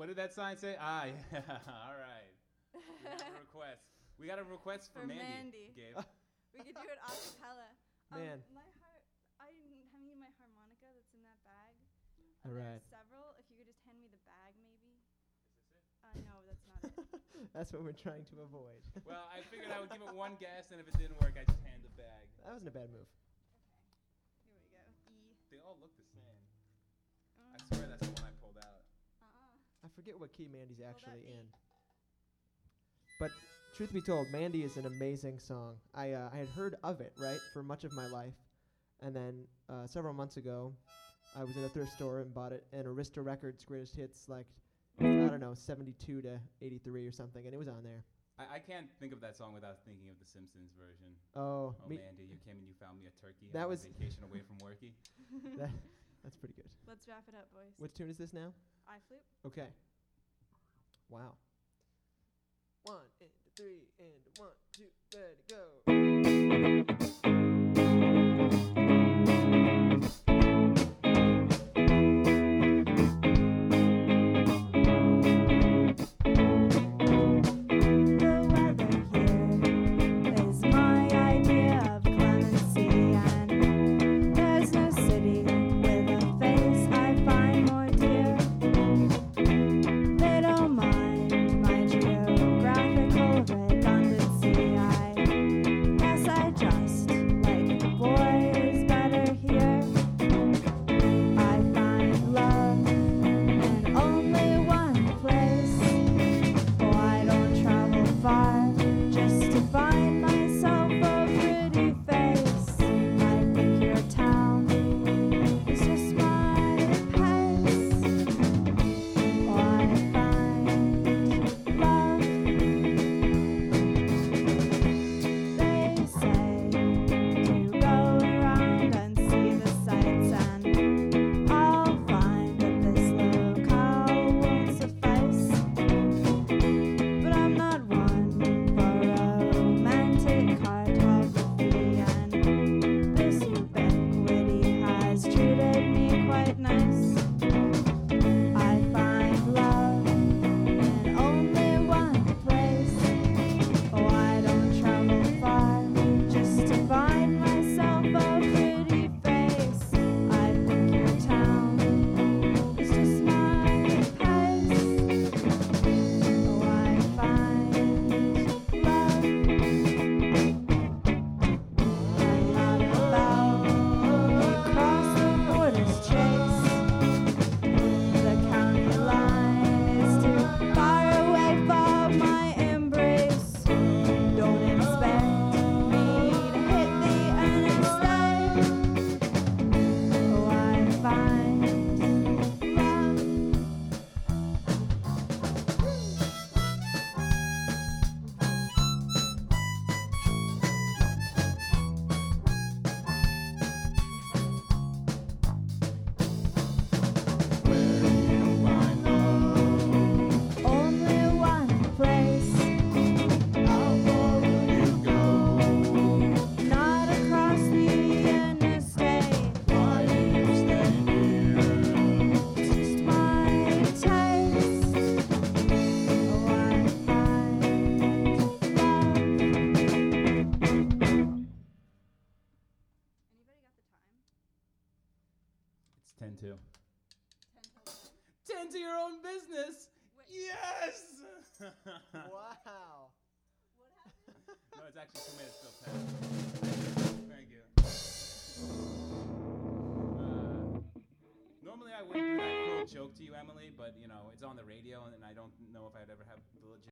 What did that sign say? Ah, yeah. All right. We got a request. We got a request for Mandy. Gabe. We could do it a cappella. Man. My heart. I hand you my harmonica that's in that bag. All right. There's several. If you could just hand me the bag, maybe. Is this it? No, that's not it. That's what we're trying to avoid. Well, I figured I would give it one guess, and if it didn't work, I'd just hand the bag. That wasn't a bad move. Here we go. E. They all look the same. I swear that's the one I pulled out. I forget what key Mandy's Well, actually that in. But truth be told, Mandy is an amazing song. I had heard of it, right, for much of my life. And then several months ago, I was in a thrift store and bought it in Arista Records Greatest Hits, like, I don't know, 72 to 83 or something, and it was on there. I can't think of that song without thinking of the Simpsons version. Oh, Oh, Mandy, you came and you found me a turkey. That on was- vacation away from worky. That's pretty good. Let's wrap it up, boys. What tune is this now? I flute. Okay. Wow. 1 and 3 and 1, 2, ready, go. It's 10-2. 10 to your own business. Wait. Yes. Wow. What happened? No, it's actually 2 minutes still 10. Thank you. Normally I wouldn't do that cruel joke to you, Emily, but you know it's on the radio, and I don't know if I'd ever have the legit.